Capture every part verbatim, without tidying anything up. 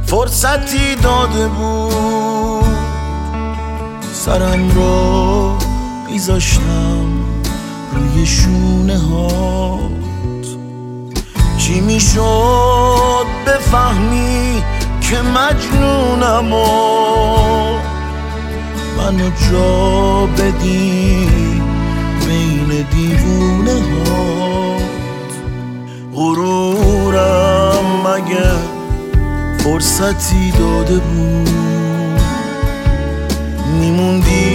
فرصتی داده بود سرم رو میذاشتم روی شونه هات. چی میشد بفهمی که مجنونم و منو جا بدی بین دیوونه هات. غرورم مگه فرصتی داده بود میموندی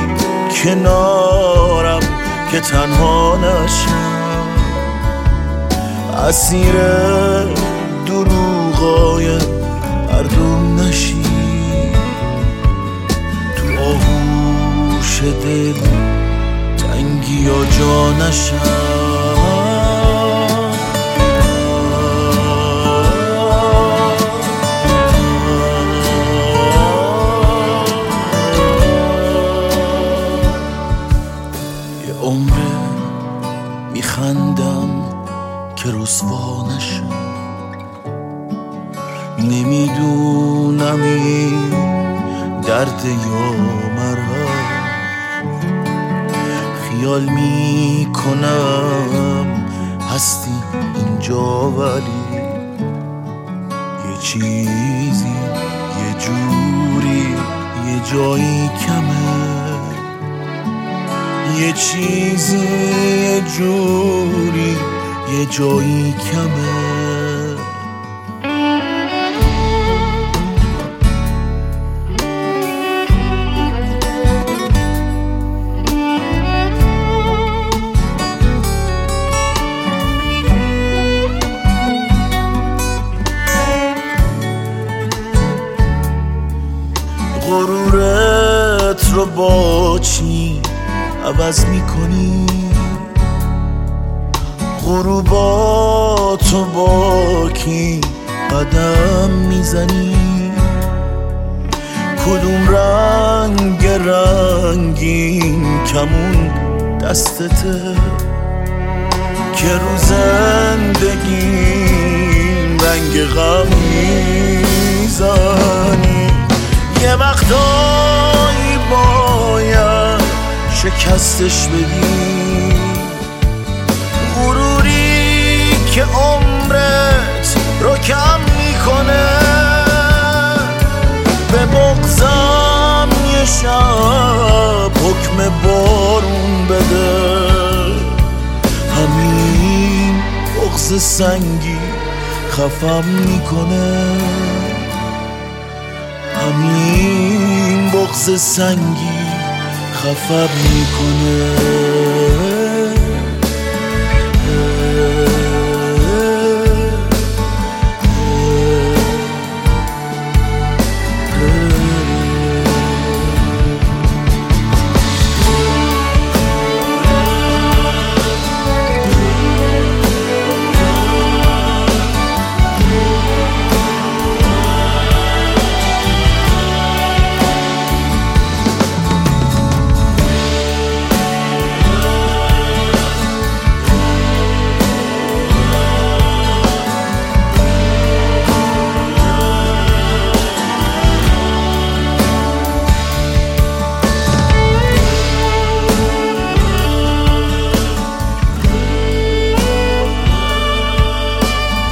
کنارم که تنها نشم اسیر دروغای مردم نشی تو آغوش دل تنگی یا جا نشم. میخندم که رسوا نشم نمیدونم این درد یا مرهم خیال میکنم هستی اینجا ولی یه چیزی یه جوری یه جایی کمه یه چیزی یه جوری یه جایی کمه. غرورت رو با چی عوض میکنی غروباتو با کی قدم میزنی کدوم رنگ رنگین کمون دستته که رو زندگیم رنگ غم میزنی. یه وقتایی باید شکستش بدی غروری که عمرت رو کم میکنه به بغضم یه شب حکم بارون بده همین بغض سنگی خفم میکنه همین بغض سنگی خفم میکنه.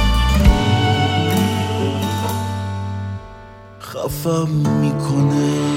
خفم میکنه